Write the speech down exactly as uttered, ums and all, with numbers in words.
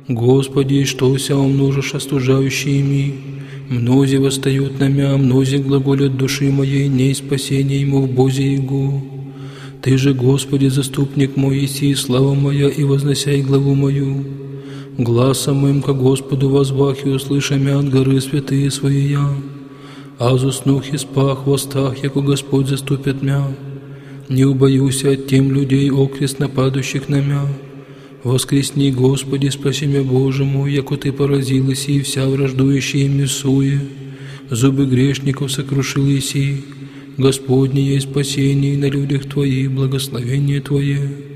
Господи, что ся умножишь остужающими? Мнози восстают на мя, мнози глаголят души моей, не спасение ему в Бозе Его. Ты же, Господи, заступник мой, еси слава моя, и возносяй главу мою. Гласом моим ко Господу возвах, и услыша мя от горы святые свои я. Азус нух и спах в остах, яко Господь заступит мя. Не убоюся от тем людей, окрест нападущих на мя. Воскресни, Господи, спаси мя, Боже мой, яко Ты поразил иси, вся враждующая им суе. Зубы грешников сокрушил иси. Господне есть спасение, и на людях Твоих благословение Твое.